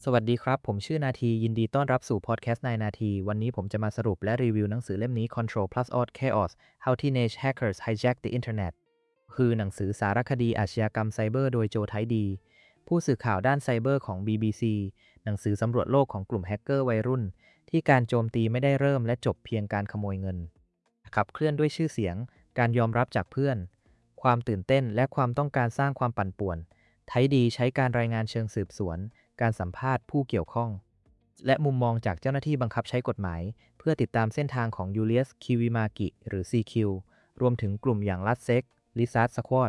สวัสดีครับผมชื่อนาทียินดีต้อนรับสู่พอดแคสต์นายนาทีวันนี้ผมจะมาสรุปและรีวิวหนังสือเล่มนี้ Control Plus Alt Chaos How Teenage Hackers Hijack the Internet คือหนังสือสารคดีอาชญากรรมไซเบอร์โดยโจไทดีผู้สื่อข่าวด้านไซเบอร์ของ BBC หนังสือสำรวจโลกของกลุ่มแฮกเกอร์วัยรุ่นที่การโจมตีไม่ได้เริ่มและจบเพียงการขโมยเงินขับเคลื่อนด้วยชื่อเสียงการยอมรับจากเพื่อนความตื่นเต้นและความต้องการสร้างความปั่นป่วนไทดีใช้การรายงานเชิงสืบสวนการสัมภาษณ์ผู้เกี่ยวข้องและมุมมองจากเจ้าหน้าที่บังคับใช้กฎหมายเพื่อติดตามเส้นทางของยูเลียสคิวิมากิหรือ CQ รวมถึงกลุ่มอย่างลัดเซ็กลิซาร์ดสควอต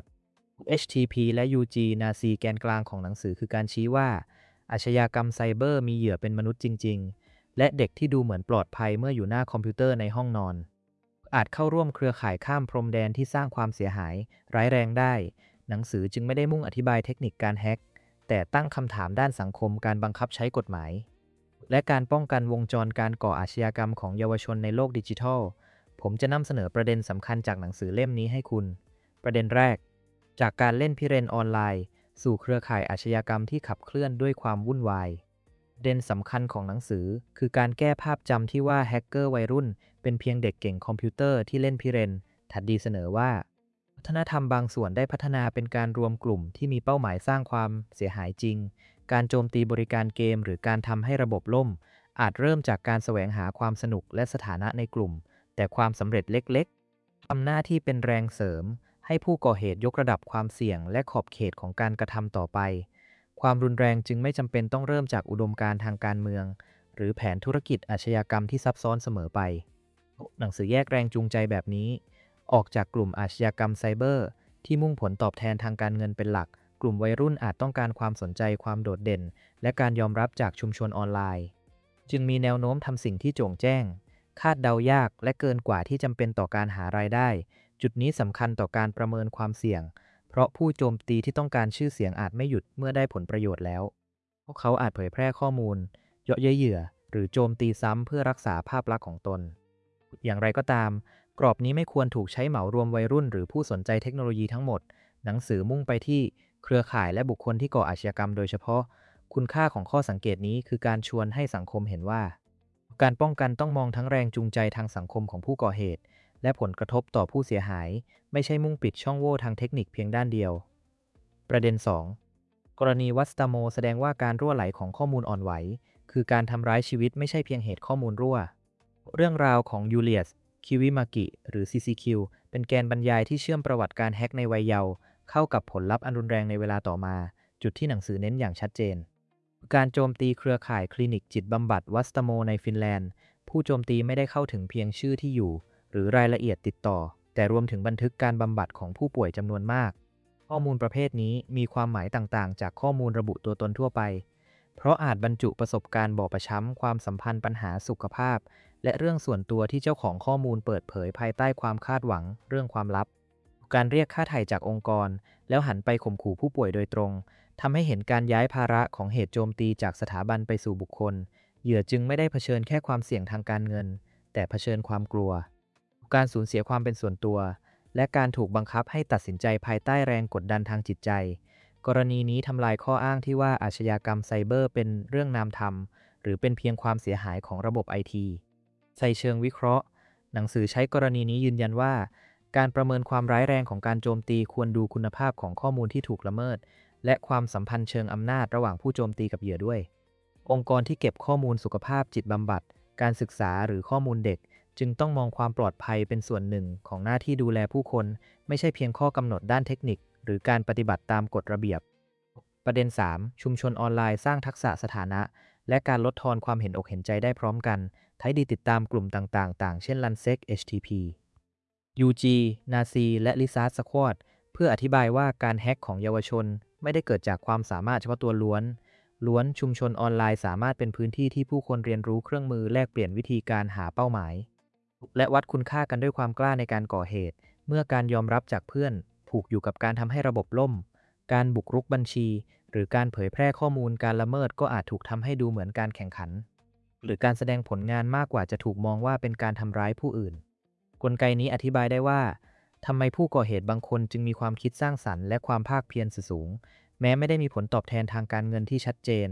HTP และ UG นาซีแกนกลางของหนังสือคือการชี้ว่าอาชญากรรมไซเบอร์มีเหยื่อเป็นมนุษย์จริงๆและเด็กที่ดูเหมือนปลอดภัยเมื่ออยู่หน้าคอมพิวเตอร์ในห้องนอนอาจเข้าร่วมเครือข่ายข้ามพรมแดนที่สร้างความเสียหายร้ายแรงได้หนังสือจึงไม่ได้มุ่งอธิบายเทคนิคการแฮ็กแต่ตั้งคำถามด้านสังคมการบังคับใช้กฎหมายและการป้องกันวงจรการก่ออาชญากรรมของเยาวชนในโลกดิจิทัลผมจะนำเสนอประเด็นสำคัญจากหนังสือเล่มนี้ให้คุณประเด็นแรกจากการเล่นพิเรนออนไลน์สู่เครือข่ายอาชญากรรมที่ขับเคลื่อนด้วยความวุ่นวายประเด็นสำคัญของหนังสือคือการแก้ภาพจำที่ว่าแฮกเกอร์วัยรุ่นเป็นเพียงเด็กเก่งคอมพิวเตอร์ที่เล่นพิเรนถัดดีเสนอว่าวัฒนธรรมบางส่วนได้พัฒนาเป็นการรวมกลุ่มที่มีเป้าหมายสร้างความเสียหายจริงการโจมตีบริการเกมหรือการทำให้ระบบล่มอาจเริ่มจากการแสวงหาความสนุกและสถานะในกลุ่มแต่ความสำเร็จเล็กๆทำหน้าที่เป็นแรงเสริมให้ผู้ก่อเหตุยกระดับความเสี่ยงและขอบเขตของการกระทำต่อไปความรุนแรงจึงไม่จำเป็นต้องเริ่มจากอุดมการณ์ทางการเมืองหรือแผนธุรกิจอาชญากรรมที่ซับซ้อนเสมอไปหนังสือแยกแรงจูงใจแบบนี้ออกจากกลุ่มอาชญากรรมไซเบอร์ที่มุ่งผลตอบแทนทางการเงินเป็นหลักกลุ่มวัยรุ่นอาจต้องการความสนใจความโดดเด่นและการยอมรับจากชุมชนออนไลน์จึงมีแนวโน้มทำสิ่งที่โจ่งแจ้งคาดเดายากและเกินกว่าที่จำเป็นต่อการหารายได้จุดนี้สำคัญต่อการประเมินความเสี่ยงเพราะผู้โจมตีที่ต้องการชื่อเสียงอาจไม่หยุดเมื่อได้ผลประโยชน์แล้วพวกเขาอาจเผยแพร่ข้อมูลเยาะเย้ยเหยื่อหรือโจมตีซ้ำเพื่อรักษาภาพลักษณ์ของตนอย่างไรก็ตามกรอบนี้ไม่ควรถูกใช้เหมารวมวัยรุ่นหรือผู้สนใจเทคโนโลยีทั้งหมดหนังสือมุ่งไปที่เครือข่ายและบุคคลที่ก่ออาชญากรรมโดยเฉพาะคุณค่าของข้อสังเกตนี้คือการชวนให้สังคมเห็นว่าการป้องกันต้องมองทั้งแรงจูงใจทางสังคมของผู้ก่อเหตุและผลกระทบต่อผู้เสียหายไม่ใช่มุ่งปิดช่องโหว่ทางเทคนิคเพียงด้านเดียวประเด็น2กรณีวัสตาโมแสดงว่าการรั่วไหลของข้อมูลอ่อนไหวคือการทำร้ายชีวิตไม่ใช่เพียงเหตุข้อมูลรั่วเรื่องราวของยูเลียสคิวิมากิหรือ CCQ เป็นแกนบรรยายที่เชื่อมประวัติการแฮ็กในวัยเยาว์เข้ากับผลลัพธ์อันรุนแรงในเวลาต่อมาจุดที่หนังสือเน้นอย่างชัดเจนการโจมตีเครือข่ายคลินิกจิตบำบัดวัสตาโมในฟินแลนด์ผู้โจมตีไม่ได้เข้าถึงเพียงชื่อที่อยู่หรือรายละเอียดติดต่อแต่รวมถึงบันทึกการบำบัดของผู้ป่วยจำนวนมากข้อมูลประเภทนี้มีความหมายต่างๆจากข้อมูลระบุตัวตนทั่วไปเพราะอาจบรรจุประสบการณ์บอบช้ำความสัมพันธ์ปัญหาสุขภาพและเรื่องส่วนตัวที่เจ้าของข้อมูลเปิดเผยภายใต้ความคาดหวังเรื่องความลับการเรียกค่าไถ่จากองค์กรแล้วหันไปข่มขู่ผู้ป่วยโดยตรงทำให้เห็นการย้ายภาระของเหตุโจมตีจากสถาบันไปสู่บุคคลเหยื่อจึงไม่ได้เผชิญแค่ความเสี่ยงทางการเงินแต่เผชิญความกลัวการสูญเสียความเป็นส่วนตัวและการถูกบังคับให้ตัดสินใจภายใต้แรงกดดันทางจิตใจกรณีนี้ทำลายข้ออ้างที่ว่าอาชญากรรมไซเบอร์เป็นเรื่องนามธรรมหรือเป็นเพียงความเสียหายของระบบไอทีในเชิงวิเคราะห์หนังสือใช้กรณีนี้ยืนยันว่าการประเมินความร้ายแรงของการโจมตีควรดูคุณภาพของข้อมูลที่ถูกละเมิดและความสัมพันธ์เชิงอำนาจระหว่างผู้โจมตีกับเหยื่อด้วยองค์กรที่เก็บข้อมูลสุขภาพจิตบำบัดการศึกษาหรือข้อมูลเด็กจึงต้องมองความปลอดภัยเป็นส่วนหนึ่งของหน้าที่ดูแลผู้คนไม่ใช่เพียงข้อกำหนดด้านเทคนิคหรือการปฏิบัติตามกฎระเบียบประเด็น3ชุมชนออนไลน์สร้างทักษะสถานะและการลดทอนความเห็นอกเห็นใจได้พร้อมกันไทยดีติดตามกลุ่มต่างๆต่างเช่น Lansec HTP UG Nazi และ Lizard Squad เพื่ออธิบายว่าการแฮ็กของเยาวชนไม่ได้เกิดจากความสามารถเฉพาะตัวล้วนชุมชนออนไลน์สามารถเป็นพื้นที่ที่ผู้คนเรียนรู้เครื่องมือแลกเปลี่ยนวิธีการหาเป้าหมายและวัดคุณค่ากันด้วยความกล้าในการก่อเหตุเมื่อการยอมรับจากเพื่อนผูกอยู่กับการทำให้ระบบล่มการบุกรุกบัญชีหรือการเผยแพร่ข้อมูลการละเมิดก็อาจถูกทำให้ดูเหมือนการแข่งขันหรือการแสดงผลงานมากกว่าจะถูกมองว่าเป็นการทำร้ายผู้อื่นกลไกนี้อธิบายได้ว่าทำไมผู้ก่อเหตุบางคนจึงมีความคิดสร้างสรรค์และความภาคเพียรสูงแม้ไม่ได้มีผลตอบแทนทางการเงินที่ชัดเจน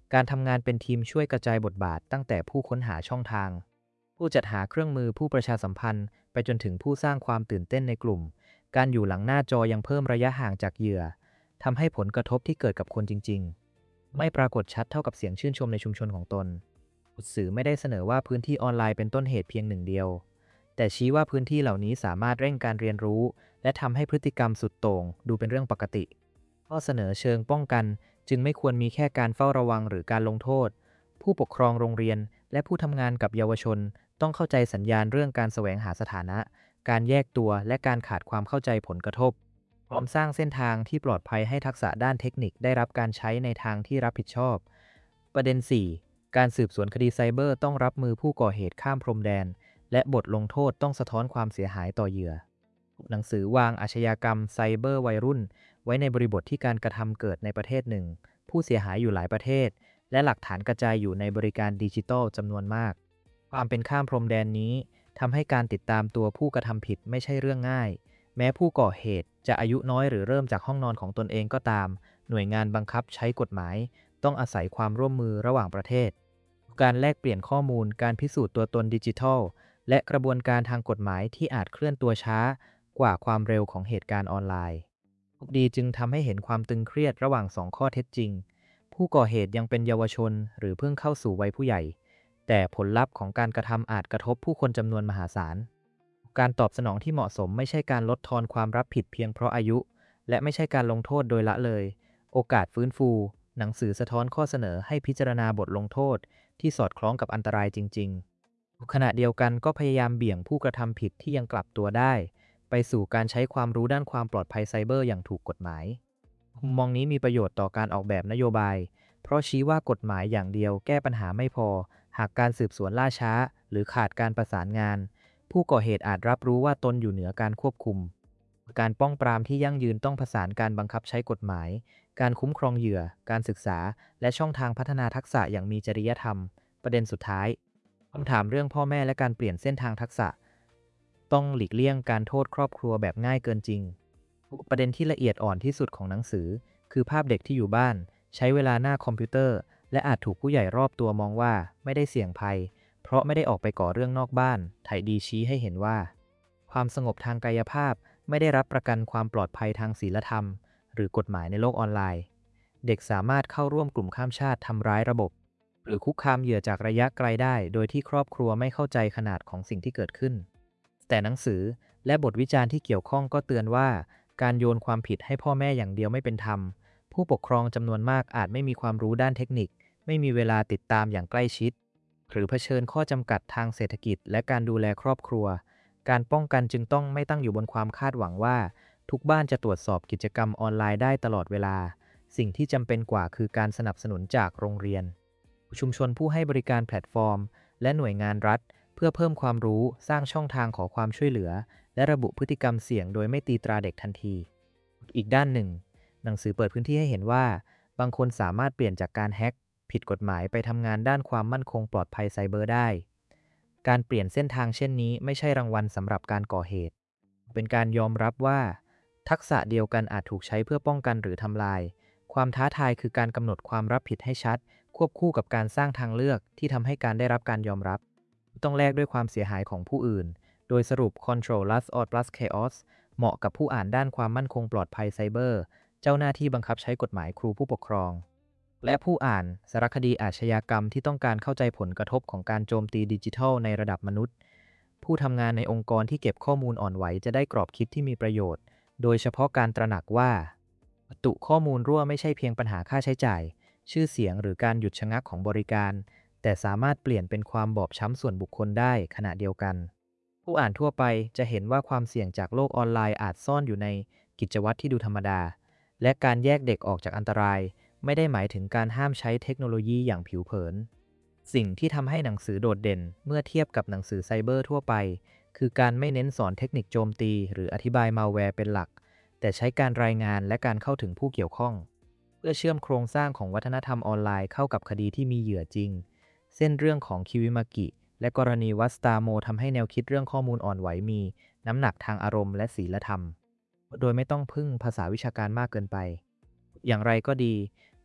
การทำงานเป็นทีมช่วยกระจายบทบาทตั้งแต่ผู้ค้นหาช่องทางผู้จัดหาเครื่องมือผู้ประชาสัมพันธ์ไปจนถึงผู้สร้างความตื่นเต้นในกลุ่มการอยู่หลังหน้าจอยังเพิ่มระยะห่างจากเหยื่อทำให้ผลกระทบที่เกิดกับคนจริงๆไม่ปรากฏชัดเท่ากับเสียงชื่นชมในชุมชนของตนสื่อไม่ได้เสนอว่าพื้นที่ออนไลน์เป็นต้นเหตุเพียงหนึ่งเดียวแต่ชี้ว่าพื้นที่เหล่านี้สามารถเร่งการเรียนรู้และทำให้พฤติกรรมสุดโต่งดูเป็นเรื่องปกติข้อเสนอเชิงป้องกันจึงไม่ควรมีแค่การเฝ้าระวังหรือการลงโทษผู้ปกครองโรงเรียนและผู้ทำงานกับเยาวชนต้องเข้าใจสัญญาณเรื่องการแสวงหาสถานะการแยกตัวและการขาดความเข้าใจผลกระทบพร้อมสร้างเส้นทางที่ปลอดภัยให้ทักษะด้านเทคนิคได้รับการใช้ในทางที่รับผิดชอบประเด็น 4. การสืบสวนคดีไซเบอร์ต้องรับมือผู้ก่อเหตุข้ามพรมแดนและบทลงโทษต้องสะท้อนความเสียหายต่อเหยื่อหนังสือวางอาชญากรรมไซเบอร์วัยรุ่นไว้ในบริบทที่การกระทำเกิดในประเทศหนึ่งผู้เสียหายอยู่หลายประเทศและหลักฐานกระจายอยู่ในบริการดิจิทัลจำนวนมากความเป็นข้ามพรมแดนนี้ทำให้การติดตามตัวผู้กระทำผิดไม่ใช่เรื่องง่ายแม้ผู้ก่อเหตุจะอายุน้อยหรือเริ่มจากห้องนอนของตนเองก็ตามหน่วยงานบังคับใช้กฎหมายต้องอาศัยความร่วมมือระหว่างประเทศการแลกเปลี่ยนข้อมูลการพิสูจน์ตัวตนดิจิทัลและกระบวนการทางกฎหมายที่อาจเคลื่อนตัวช้ากว่าความเร็วของเหตุการณ์ออนไลน์ดีจึงทำให้เห็นความตึงเครียดระหว่างสองข้อเท็จจริงผู้ก่อเหตุยังเป็นเยาวชนหรือเพิ่งเข้าสู่วัยผู้ใหญ่แต่ผลลัพธ์ของการกระทำอาจกระทบผู้คนจำนวนมหาศาลการตอบสนองที่เหมาะสมไม่ใช่การลดทอนความรับผิดเพียงเพราะอายุและไม่ใช่การลงโทษโดยละเลยโอกาสฟื้นฟูหนังสือสะท้อนข้อเสนอให้พิจารณาบทลงโทษที่สอดคล้องกับอันตรายจริงๆขณะเดียวกันก็พยายามเบี่ยงผู้กระทำผิดที่ยังกลับตัวได้ไปสู่การใช้ความรู้ด้านความปลอดภัยไซเบอร์อย่างถูกกฎหมายมุมมองนี้มีประโยชน์ต่อการออกแบบนโยบายเพราะชี้ว่ากฎหมายอย่างเดียวแก้ปัญหาไม่พอหากการสืบสวนล่าช้าหรือขาดการประสานงานผู้ก่อเหตุอาจรับรู้ว่าตนอยู่เหนือการควบคุมการป้องปรามที่ยั่งยืนต้องผสานการบังคับใช้กฎหมายการคุ้มครองเหยื่อการศึกษาและช่องทางพัฒนาทักษะอย่างมีจริยธรรมประเด็นสุดท้ายคำถามเรื่องพ่อแม่และการเปลี่ยนเส้นทางทักษะต้องหลีกเลี่ยงการโทษครอบครัวแบบง่ายเกินจริงประเด็นที่ละเอียดอ่อนที่สุดของหนังสือคือภาพเด็กที่อยู่บ้านใช้เวลาหน้าคอมพิวเตอร์และอาจถูกผู้ใหญ่รอบตัวมองว่าไม่ได้เสี่ยงภัยเพราะไม่ได้ออกไปก่อเรื่องนอกบ้านไถดีชี้ให้เห็นว่าความสงบทางกายภาพไม่ได้รับประกันความปลอดภัยทางศีลธรรมหรือกฎหมายในโลกออนไลน์เด็กสามารถเข้าร่วมกลุ่มข้ามชาติทำร้ายระบบหรือคุกคามเหยื่อจากระยะไกลได้โดยที่ครอบครัวไม่เข้าใจขนาดของสิ่งที่เกิดขึ้นแต่หนังสือและบทวิจารณ์ที่เกี่ยวข้องก็เตือนว่าการโยนความผิดให้พ่อแม่อย่างเดียวไม่เป็นธรรมผู้ปกครองจำนวนมากอาจไม่มีความรู้ด้านเทคนิคไม่มีเวลาติดตามอย่างใกล้ชิดหรือเผชิญข้อจำกัดทางเศรษฐกิจและการดูแลครอบครัวการป้องกันจึงต้องไม่ตั้งอยู่บนความคาดหวังว่าทุกบ้านจะตรวจสอบกิจกรรมออนไลน์ได้ตลอดเวลาสิ่งที่จำเป็นกว่าคือการสนับสนุนจากโรงเรียนชุมชนผู้ให้บริการแพลตฟอร์มและหน่วยงานรัฐเพื่อเพิ่มความรู้สร้างช่องทางขอความช่วยเหลือและระบุพฤติกรรมเสี่ยงโดยไม่ตีตราเด็กทันทีอีกด้านหนึ่งหนังสือเปิดพื้นที่ให้เห็นว่าบางคนสามารถเปลี่ยนจากการแฮ็กผิดกฎหมายไปทำงานด้านความมั่นคงปลอดภัยไซเบอร์ได้การเปลี่ยนเส้นทางเช่นนี้ไม่ใช่รางวัลสำหรับการก่อเหตุเป็นการยอมรับว่าทักษะเดียวกันอาจถูกใช้เพื่อป้องกันหรือทำลายความท้าทายคือการกำหนดความรับผิดให้ชัดควบคู่กับการสร้างทางเลือกที่ทำให้การได้รับการยอมรับต้องแลกด้วยความเสียหายของผู้อื่นโดยสรุป Control plus Chaos เหมาะกับผู้อ่านด้านความมั่นคงปลอดภัยไซเบอร์เจ้าหน้าที่บังคับใช้กฎหมายครูผู้ปกครองและผู้อ่านสารคดีอาชญากรรมที่ต้องการเข้าใจผลกระทบของการโจมตีดิจิทัลในระดับมนุษย์ผู้ทำงานในองค์กรที่เก็บข้อมูลอ่อนไหวจะได้กรอบคิดที่มีประโยชน์โดยเฉพาะการตระหนักว่าประตูข้อมูลรั่วไม่ใช่เพียงปัญหาค่าใช้จ่ายชื่อเสียงหรือการหยุดชะงักของบริการแต่สามารถเปลี่ยนเป็นความบอบช้ำส่วนบุคคลได้ขณะเดียวกันผู้อ่านทั่วไปจะเห็นว่าความเสี่ยงจากโลกออนไลน์อาจซ่อนอยู่ในกิจวัตรที่ดูธรรมดาและการแยกเด็กออกจากอันตรายไม่ได้หมายถึงการห้ามใช้เทคโนโลยีอย่างผิวเผินสิ่งที่ทำให้หนังสือโดดเด่นเมื่อเทียบกับหนังสือไซเบอร์ทั่วไปคือการไม่เน้นสอนเทคนิคโจมตีหรืออธิบายมัลแวร์เป็นหลักแต่ใช้การรายงานและการเข้าถึงผู้เกี่ยวข้องเพื่อเชื่อมโครงสร้างของวัฒนธรรมออนไลน์เข้ากับคดีที่มีเหยื่อจริงเส้นเรื่องของคิวิมากิและกรณีวัสตาโมทำให้แนวคิดเรื่องข้อมูลอ่อนไหวมีน้ำหนักทางอารมณ์และศีลธรรมโดยไม่ต้องพึ่งภาษาวิชาการมากเกินไปอย่างไรก็ดี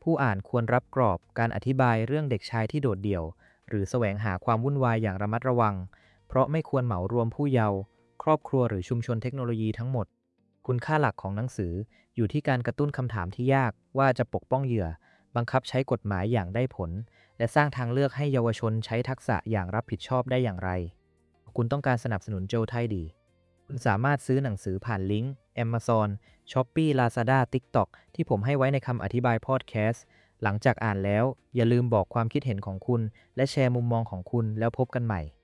ผู้อ่านควรรับกรอบการอธิบายเรื่องเด็กชายที่โดดเดี่ยวหรือแสวงหาความวุ่นวายอย่างระมัดระวังเพราะไม่ควรเหมารวมผู้เยาว์ครอบครัวหรือชุมชนเทคโนโลยีทั้งหมดคุณค่าหลักของหนังสืออยู่ที่การกระตุ้นคำถามที่ยากว่าจะปกป้องเหยื่อบังคับใช้กฎหมายอย่างได้ผลและสร้างทางเลือกให้เยาวชนใช้ทักษะอย่างรับผิดชอบได้อย่างไรคุณต้องการสนับสนุนโจไทยดีคุณสามารถซื้อหนังสือผ่านลิงก์ Amazon Shopee Lazada TikTok ที่ผมให้ไว้ในคำอธิบายพอดแคสต์หลังจากอ่านแล้วอย่าลืมบอกความคิดเห็นของคุณและแชร์มุมมองของคุณแล้วพบกันใหม่